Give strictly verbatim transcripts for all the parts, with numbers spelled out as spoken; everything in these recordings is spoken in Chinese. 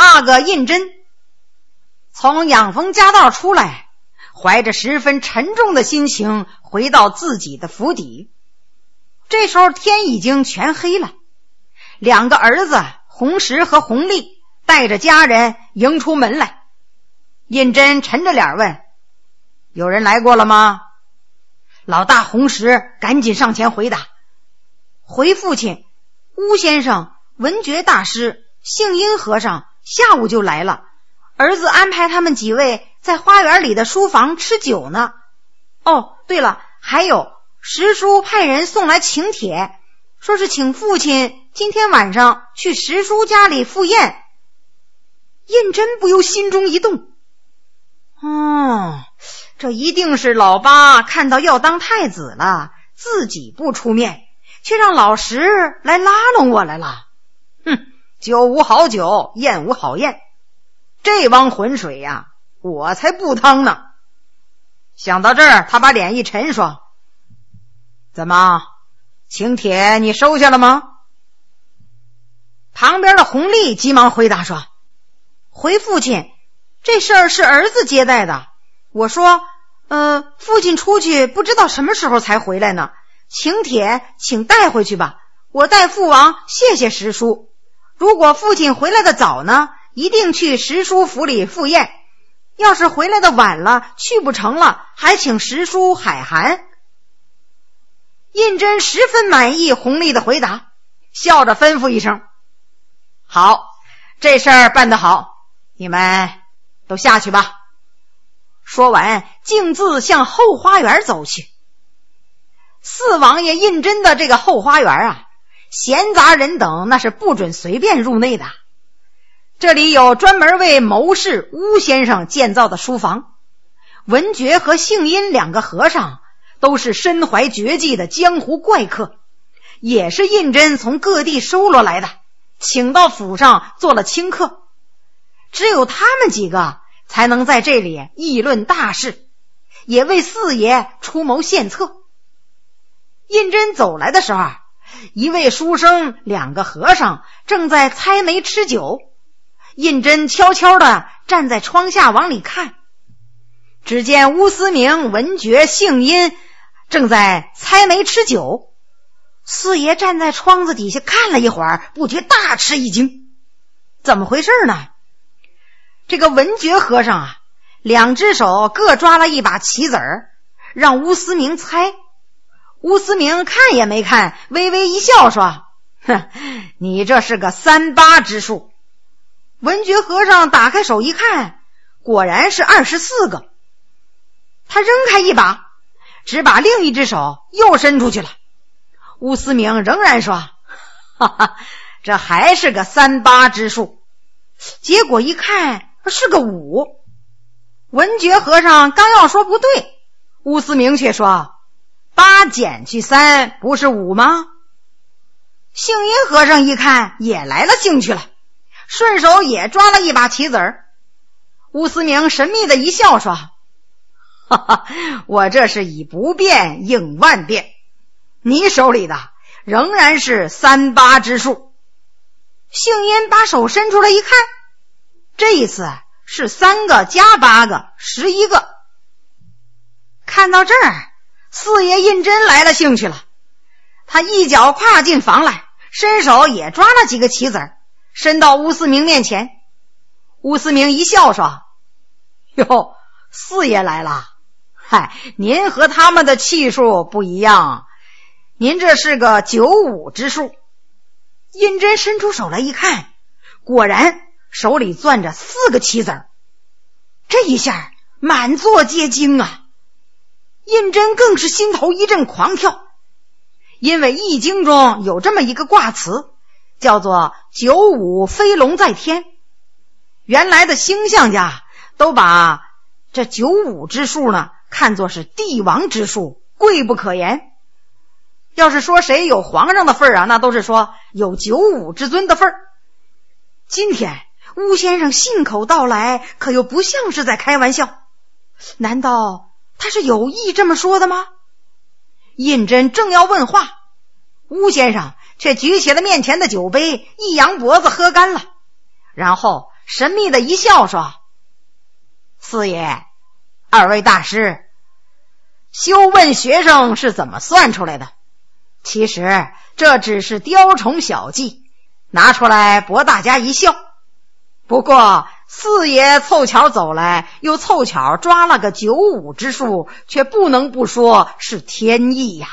那个胤禛从养蜂家道出来，怀着十分沉重的心情回到自己的府邸。这时候天已经全黑了，两个儿子弘时和弘历带着家人迎出门来。胤禛沉着脸问：有人来过了吗？老大弘时赶紧上前回答：回父亲，巫先生、文觉大师、杏荫和尚下午就来了，儿子安排他们几位在花园里的书房吃酒呢。哦，对了，还有石叔派人送来请帖，说是请父亲今天晚上去石叔家里赴宴。胤禛不由心中一动，哦，这一定是老八看到要当太子了，自己不出面，却让老石来拉拢我来了。哼，酒无好酒，宴无好宴，这汪浑水呀，我才不趟呢。想到这儿，他把脸一沉说：怎么，请帖你收下了吗？旁边的弘历急忙回答说：回父亲，这事儿是儿子接待的。我说呃，父亲出去不知道什么时候才回来呢，请帖请带回去吧，我代父王谢谢石叔。如果父亲回来的早呢，一定去石叔府里赴宴，要是回来的晚了，去不成了，还请石叔海涵。胤禛十分满意弘历的回答，笑着吩咐一声：好，这事儿办得好，你们都下去吧。说完径自向后花园走去。四王爷胤禛的这个后花园啊，闲杂人等那是不准随便入内的。这里有专门为谋士巫先生建造的书房，文觉和杏荫两个和尚都是身怀绝技的江湖怪客，也是胤禛从各地收罗来的，请到府上做了清客。只有他们几个才能在这里议论大事，也为四爷出谋献策。胤禛走来的时候，一位书生两个和尚正在猜眉吃酒，胤禛悄悄地站在窗下往里看，只见乌思明、文觉、杏荫正在猜眉吃酒。四爷站在窗子底下看了一会儿，不觉大吃一惊，怎么回事呢？这个文觉和尚啊，两只手各抓了一把棋子儿，让乌思明猜。乌思明看也没看，微微一笑说：哼，你这是个三八之数。文觉和尚打开手一看，果然是二十四个。他扔开一把，只把另一只手又伸出去了。乌思明仍然说：哈哈，这还是个三八之数。结果一看是个五。文觉和尚刚要说不对，乌思明却说：八减去三不是五吗？杏荫和尚一看也来了兴趣了，顺手也抓了一把棋子儿。乌思明神秘的一笑说：哈哈，我这是以不变应万变，你手里的仍然是三八之数。杏荫把手伸出来一看，这一次是三个加八个，十一个。看到这儿，四爷胤禛来了兴趣了，他一脚跨进房来，伸手也抓了几个棋子儿，伸到乌思明面前。乌思明一笑说：哟，四爷来了，嗨，您和他们的气数不一样，您这是个九五之数。胤禛伸出手来一看，果然手里攥着四个棋子儿，这一下满座皆惊啊！胤禛更是心头一阵狂跳，因为易经中有这么一个卦辞，叫做九五飞龙在天。原来的星象家都把这九五之数呢看作是帝王之数，贵不可言。要是说谁有皇上的份儿啊，那都是说有九五之尊的份儿。今天巫先生信口道来，可又不像是在开玩笑，难道他是有意这么说的吗？胤禛正要问话，巫先生却举起了面前的酒杯，一扬脖子喝干了，然后神秘的一笑说：四爷，二位大师，休问学生是怎么算出来的，其实这只是雕虫小技，拿出来博大家一笑。不过四爷凑巧走来，又凑巧抓了个九五之数，却不能不说是天意呀。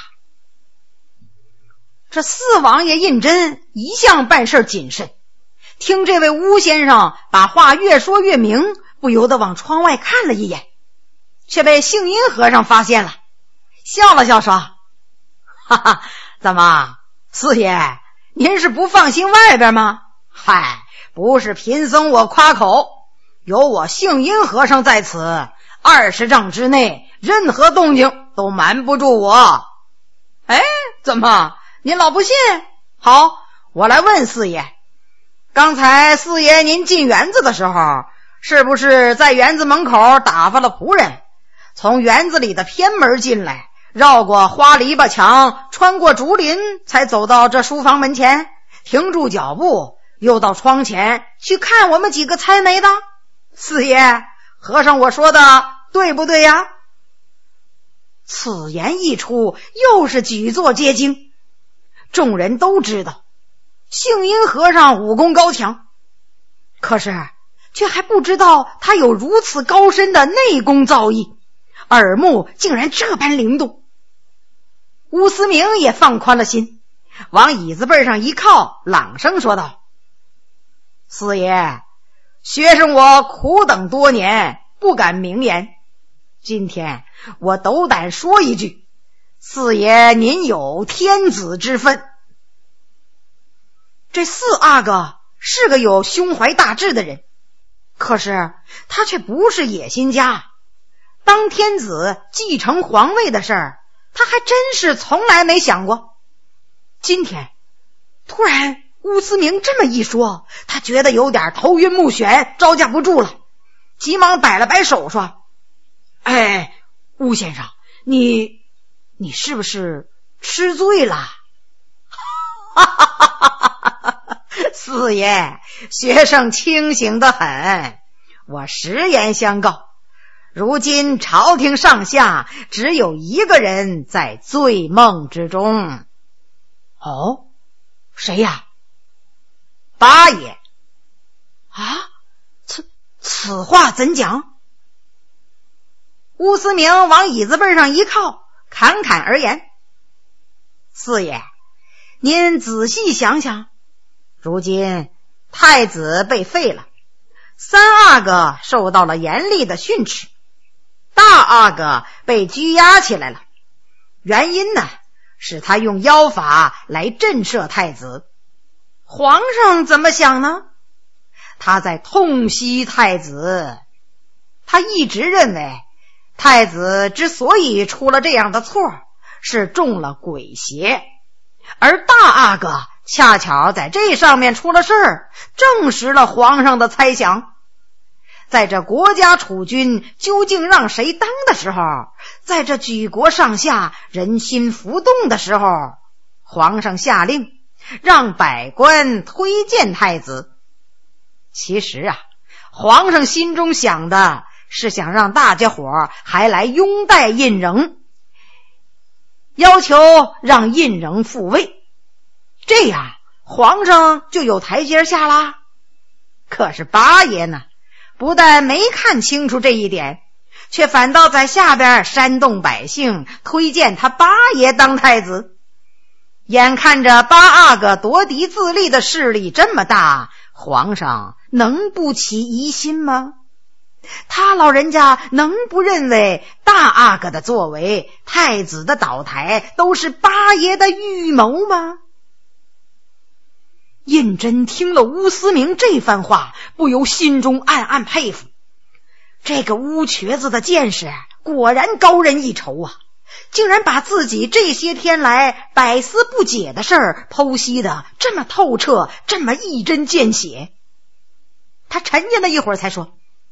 这四王爷胤禛一向办事谨慎，听这位巫先生把话越说越明，不由得往窗外看了一眼，却被杏阴和尚发现了，笑了笑说：哈哈，怎么，四爷您是不放心外边吗？嗨，不是贫僧我夸口，有我杏阴和尚在此，二十丈之内任何动静都瞒不住我。哎，怎么您老不信？好，我来问四爷，刚才四爷您进园子的时候，是不是在园子门口打发了仆人，从园子里的偏门进来，绕过花篱笆墙，穿过竹林，才走到这书房门前，停住脚步，又到窗前去看我们几个猜眉的？四爷，和尚我说的对不对呀？此言一出，又是举座皆惊。众人都知道杏阴和尚武功高强，可是却还不知道他有如此高深的内功造诣，耳目竟然这般灵动。乌思明也放宽了心，往椅子背上一靠，朗声说道：四爷，学生我苦等多年，不敢明言，今天我斗胆说一句，四爷您有天子之分。这四阿哥是个有胸怀大志的人，可是他却不是野心家，当天子继承皇位的事儿，他还真是从来没想过。今天突然乌思明这么一说，他觉得有点头晕目眩，招架不住了，急忙摆了摆手说：哎，乌先生，你你是不是吃醉了？哈哈哈哈哈！四爷，学生清醒得很，我实言相告，如今朝廷上下只有一个人在醉梦之中。哦，谁呀？八爷。啊，此此话怎讲？乌思明往椅子背上一靠，侃侃而言：四爷，您仔细想想，如今太子被废了，三阿哥受到了严厉的训斥，大阿哥被拘押起来了，原因呢，是他用妖法来震慑太子。皇上怎么想呢？他在痛惜太子，他一直认为太子之所以出了这样的错，是中了鬼邪，而大阿哥恰巧在这上面出了事儿，证实了皇上的猜想。在这国家储君究竟让谁当的时候，在这举国上下人心浮动的时候，皇上下令让百官推荐太子。其实啊，皇上心中想的是想让大家伙还来拥戴胤禛，要求让胤禛复位，这样皇上就有台阶下啦。可是八爷呢，不但没看清楚这一点，却反倒在下边煽动百姓推荐他八爷当太子。眼看着八阿哥夺嫡自立的势力这么大，皇上能不起疑心吗？他老人家能不认为大阿哥的作为，太子的倒台都是八爷的预谋吗？胤禛听了乌思明这番话，不由心中暗暗佩服，这个乌瘸子的见识果然高人一筹啊，竟然把自己这些天来百思不解的事儿剖析的这么透彻，这么一针见血。他沉吟了一会儿才说：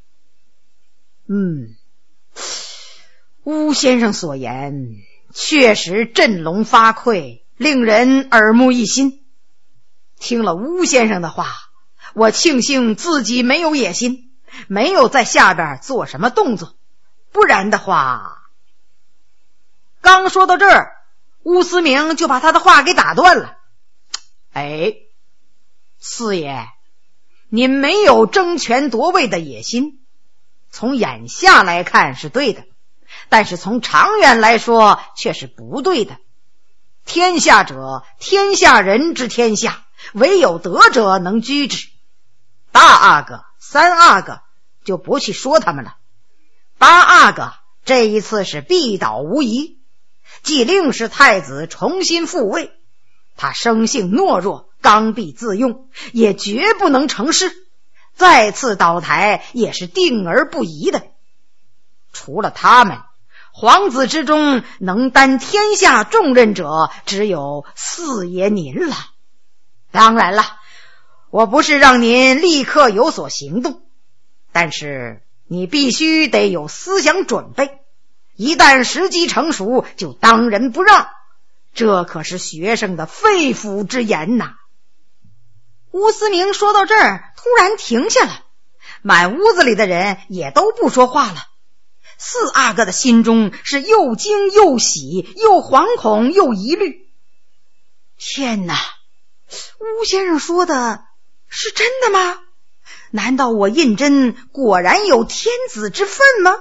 嗯，乌先生所言确实振聋发聩，令人耳目一新。听了乌先生的话， 我庆幸自己没有野心，没有在下边做什么动作，不然的话……刚说到这儿，乌思明就把他的话给打断了。哎，四爷，您没有争权夺位的野心，从眼下来看是对的，但是从长远来说却是不对的。天下者，天下人之天下，唯有德者能居之。大阿哥、三阿哥就不去说他们了，八阿哥这一次是必倒无疑。既令使太子重新复位，他生性懦弱，刚愎自用，也绝不能成事，再次倒台也是定而不疑的。除了他们，皇子之中能担天下重任者只有四爷您了。当然了，我不是让您立刻有所行动，但是你必须得有思想准备，一旦时机成熟就当仁不让，这可是学生的肺腑之言呐。乌思明说到这儿突然停下了，满屋子里的人也都不说话了。四阿哥的心中是又惊又喜，又惶恐又疑虑。天哪，乌先生说的是真的吗？难道我胤禛果然有天子之分吗？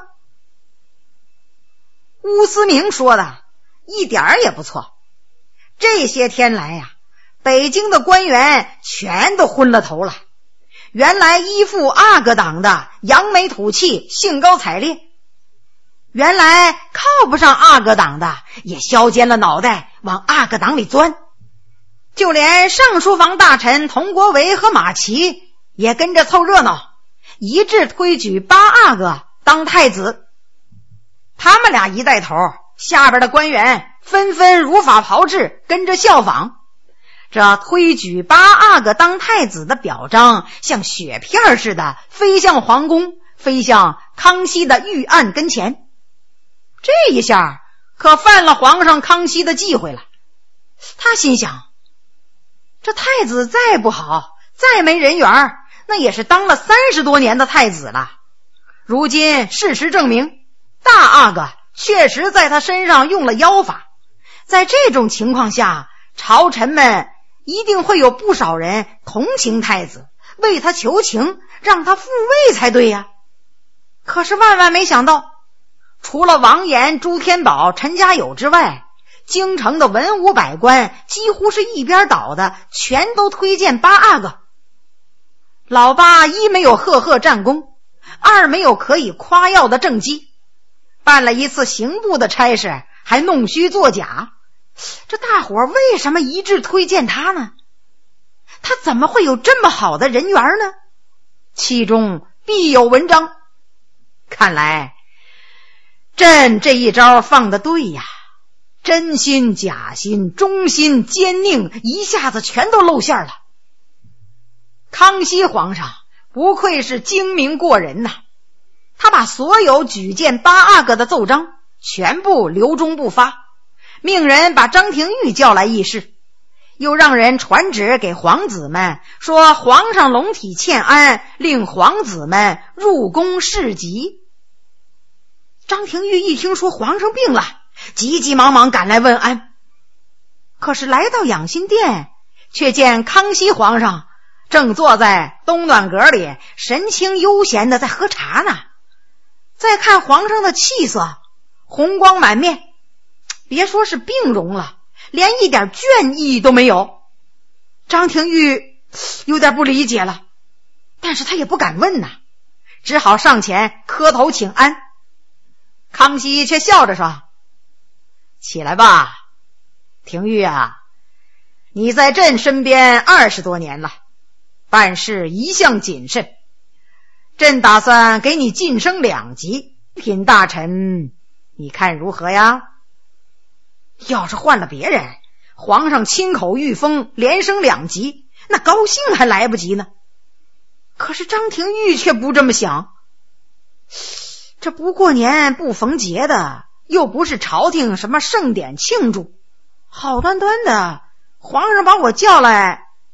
乌思明说的一点儿也不错。这些天来呀、啊，北京的官员全都昏了头了。原来依附阿哥党的扬眉吐气，兴高采烈，原来靠不上阿哥党的也削尖了脑袋往阿哥党里钻。就连上书房大臣佟国维和马齐也跟着凑热闹，一致推举八阿哥当太子。他们俩一带头，下边的官员纷纷如法炮制，跟着效仿。这推举八阿哥当太子的表彰像雪片似的飞向皇宫，飞向康熙的御案跟前。这一下可犯了皇上康熙的忌讳了。他心想，这太子再不好，再没人缘，那也是当了三十多年的太子了。如今事实证明，大阿哥确实在他身上用了妖法。在这种情况下，朝臣们一定会有不少人同情太子，为他求情，让他复位才对呀。可是万万没想到，除了王延、朱天宝、陈家友之外，京城的文武百官几乎是一边倒的，全都推荐八阿哥。老八一没有赫赫战功，二没有可以夸耀的政绩，办了一次刑部的差事还弄虚作假，这大伙为什么一致推荐他呢？他怎么会有这么好的人缘呢？其中必有文章。看来朕这一招放得对呀，真心假心忠心奸佞一下子全都露馅了。康熙皇上不愧是精明过人呐，他把所有举荐八阿哥的奏章全部留中不发，命人把张廷玉叫来议事，又让人传旨给皇子们说皇上龙体欠安，令皇子们入宫侍疾。张廷玉一听说皇上病了，急急忙忙赶来问安。可是来到养心殿，却见康熙皇上正坐在东暖阁里，神情悠闲的在喝茶呢。再看皇上的气色，红光满面，别说是病容了，连一点倦意都没有。张廷玉有点不理解了，但是他也不敢问呐，只好上前磕头请安。康熙却笑着说：“起来吧，廷玉啊，你在朕身边二十多年了，办事一向谨慎，朕打算给你晋升两级，品大臣，你看如何呀？”要是换了别人，皇上亲口御封连升两级，那高兴还来不及呢。可是张廷玉却不这么想，这不过年不逢节的，又不是朝廷什么盛典庆祝，好端端的皇上把我叫来，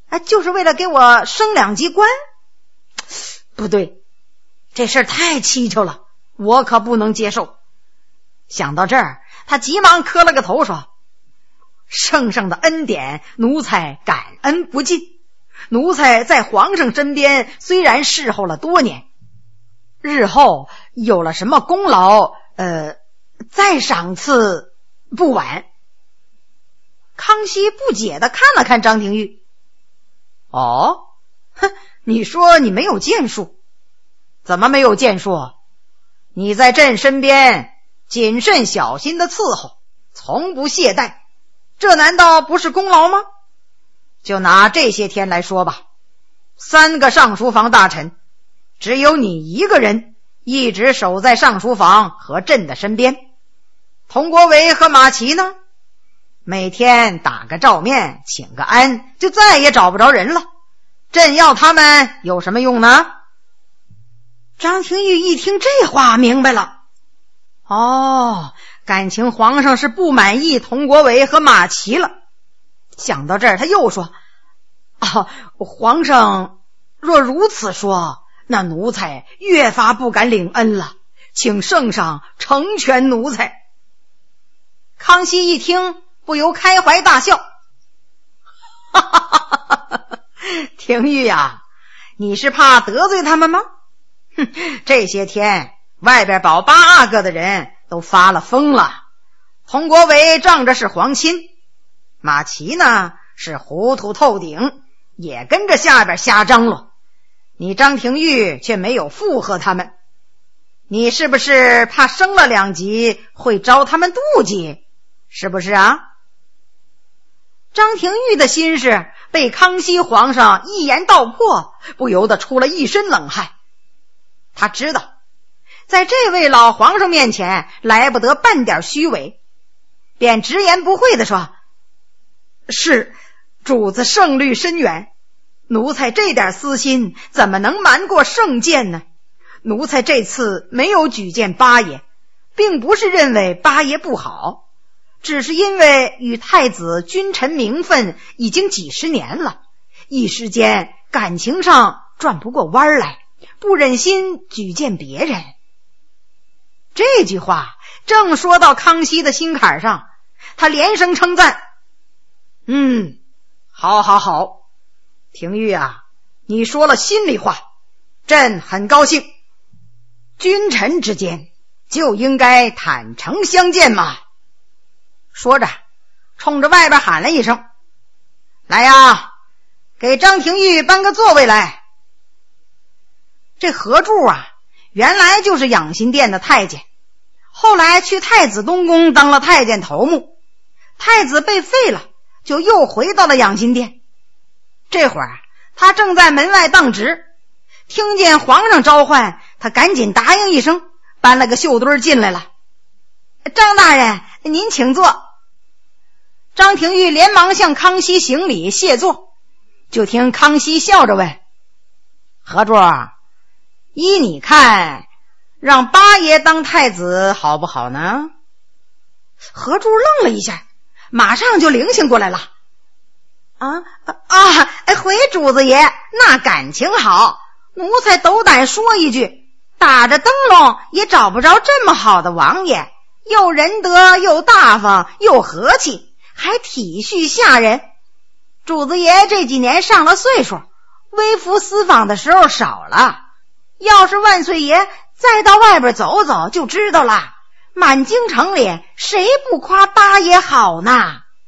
哎，就是为了给我升两级官？不对，这事儿太蹊跷了，我可不能接受。想到这儿，他急忙磕了个头说：圣上的恩典，奴才感恩不尽。奴才在皇上身边虽然侍候了多年，日后有了什么功劳，呃，再赏赐不晚。康熙不解地看了看张廷玉。哦，哼，你说你没有建树，怎么没有建树？你在朕身边谨慎小心的伺候，从不懈怠，这难道不是功劳吗？就拿这些天来说吧，三个上书房大臣，只有你一个人一直守在上书房和朕的身边。佟国维和马齐呢，每天打个照面，请个安，就再也找不着人了。朕要他们有什么用呢？张廷玉一听这话明白了。哦，感情皇上是不满意佟国维和马齐了。想到这儿，他又说：啊，皇上若如此说，那奴才越发不敢领恩了，请圣上成全奴才。康熙一听，不由开怀大笑。哈哈哈哈哈！廷玉呀，你是怕得罪他们吗？哼，这些天外边保八阿哥的人都发了疯了。佟国维仗着是皇亲，马齐呢是糊涂透顶，也跟着下边瞎张罗。你张廷玉却没有附和他们，你是不是怕升了两级会招他们妒忌？是不是啊？张廷玉的心事被康熙皇上一言道破，不由得出了一身冷汗。他知道在这位老皇上面前来不得半点虚伪，便直言不讳地说：是，主子圣虑深远，奴才这点私心怎么能瞒过圣鉴呢？奴才这次没有举荐八爷，并不是认为八爷不好，只是因为与太子君臣名分已经几十年了，一时间感情上转不过弯来，不忍心举荐别人。这句话正说到康熙的心坎上，他连声称赞：嗯，好好好，廷玉啊，你说了心里话，朕很高兴。君臣之间就应该坦诚相见嘛。说着冲着外边喊了一声：来呀，给张廷玉搬个座位来。这何柱啊，原来就是养心殿的太监，后来去太子东宫当了太监头目，太子被废了，就又回到了养心殿。这会儿他正在门外当值，听见皇上召唤，他赶紧答应一声，搬了个袖墩进来了。张大人，您请坐。张廷玉连忙向康熙行礼谢座，就听康熙笑着问：何柱，依你看，让八爷当太子好不好呢？何柱愣了一下，马上就灵醒过来了。啊啊！回主子爷，那感情好，奴才斗胆说一句，打着灯笼也找不着这么好的王爷，又仁德又大方又和气，还体恤下人。主子爷这几年上了岁数，微服私访的时候少了，要是万岁爷再到外边走走就知道了，满京城里谁不夸八爷好呢？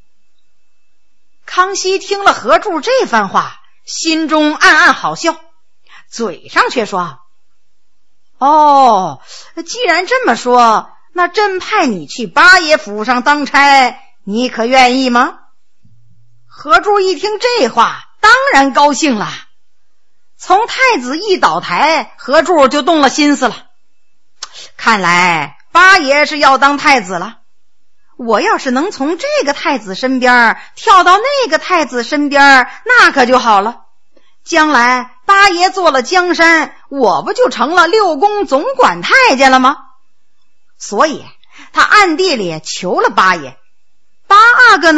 康熙听了何柱这番话，心中暗暗好笑，嘴上却说：哦，既然这么说，那朕派你去八爷府上当差，你可愿意吗？何柱一听这话，当然高兴了。从太子一倒台，何柱就动了心思了。看来八爷是要当太子了，我要是能从这个太子身边跳到那个太子身边，那可就好了。将来八爷做了江山，我不就成了六宫总管太监了吗？所以他暗地里求了八爷。八阿哥呢，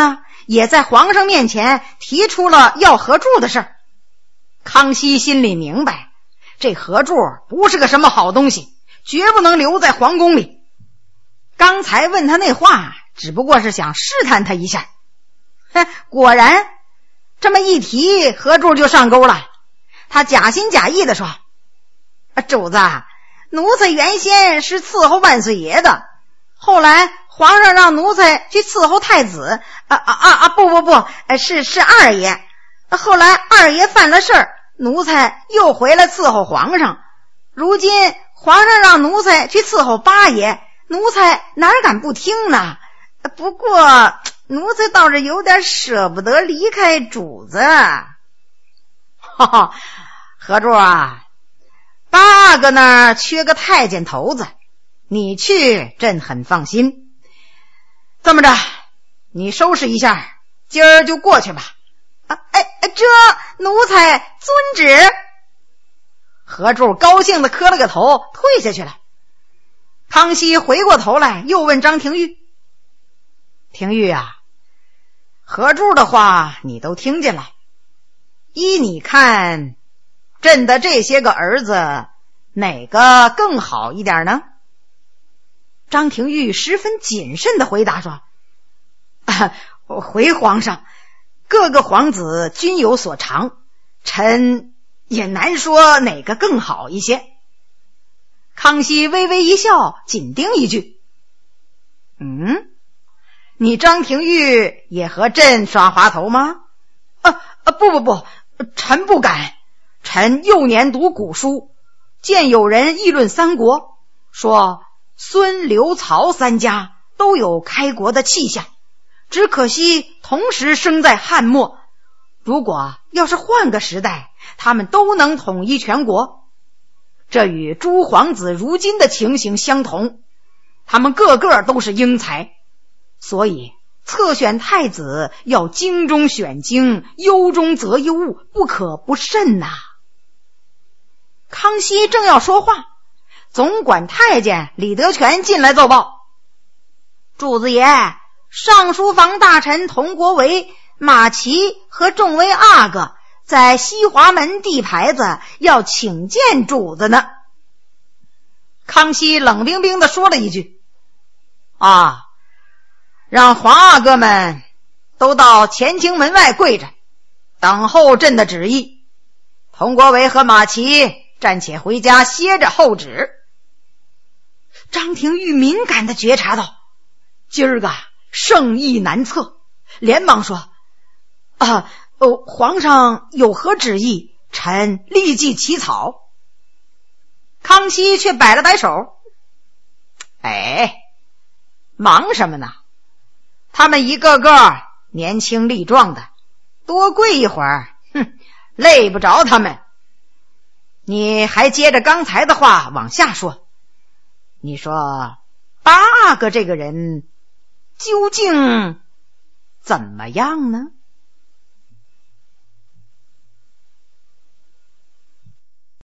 也在皇上面前提出了要合住的事儿。康熙心里明白，这合住不是个什么好东西，绝不能留在皇宫里。刚才问他那话只不过是想试探他一下，果然这么一提，合住就上钩了。他假心假意地说，主子，奴才原先是伺候万岁爷的，后来皇上让奴才去伺候太子，啊啊啊啊！不不不，是是二爷。后来二爷犯了事儿，奴才又回来伺候皇上。如今皇上让奴才去伺候八爷，奴才哪敢不听呢？不过奴才倒是有点舍不得离开主子。哈哈，合住啊，八个那缺个太监头子，你去朕很放心。这么着，你收拾一下，今儿就过去吧。啊，哎，这奴才遵旨。合住高兴地磕了个头，退下去了。康熙回过头来，又问张廷玉：“廷玉啊，合住的话你都听见了，依你看，朕的这些个儿子哪个更好一点呢？”张廷玉十分谨慎地回答说：“啊，回皇上，各个皇子均有所长，臣也难说哪个更好一些。”康熙微微一笑，紧盯一句：“嗯，你张廷玉也和朕耍滑头吗？”啊啊，不不不，臣不敢。臣幼年读古书，见有人议论三国，说孙刘曹三家都有开国的气象，只可惜同时生在汉末，如果要是换个时代，他们都能统一全国。这与诸皇子如今的情形相同，他们个个都是英才，所以测选太子要精中选精，优中择优，不可不慎呐、啊。康熙正要说话，总管太监李德全进来奏报：“主子爷，尚书房大臣佟国维、马齐和众位阿哥在西华门地牌子要请见主子呢。”康熙冷冰冰地说了一句：“啊，让皇阿哥们都到乾清门外跪着，等候朕的旨意。佟国维和马齐暂且回家歇着候旨。”张廷玉敏感地觉察到今儿个圣意难测，连忙说：“啊，哦，皇上有何旨意，臣立即起草。”康熙却摆了摆手：“哎，忙什么呢？他们一个个年轻力壮的，多跪一会儿，哼，累不着他们。你还接着刚才的话往下说，你说八个这个人究竟怎么样呢？”